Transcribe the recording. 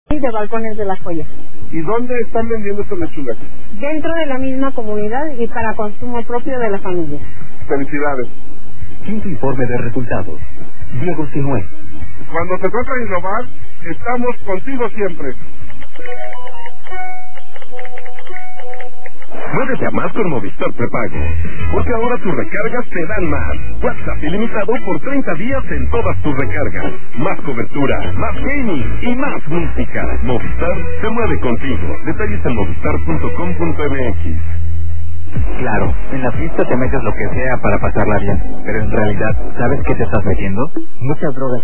y de Balcones de la Joya. ¿Y dónde están vendiendo estas lechugas? Dentro de la misma comunidad y para consumo propio de la familia. Felicidades. Quinto informe de resultados. Diego Sinué. Cuando se trata de innovar, estamos contigo siempre. Muévete a más con Movistar Prepago, porque ahora tus recargas te dan más. WhatsApp ilimitado por 30 días en todas tus recargas. Más cobertura, más gaming y más música. Movistar se mueve contigo. Detalles en movistar.com.mx. Claro, en la fiesta te metes lo que sea para pasarla bien, pero en realidad, ¿sabes qué te estás metiendo? Muchas drogas.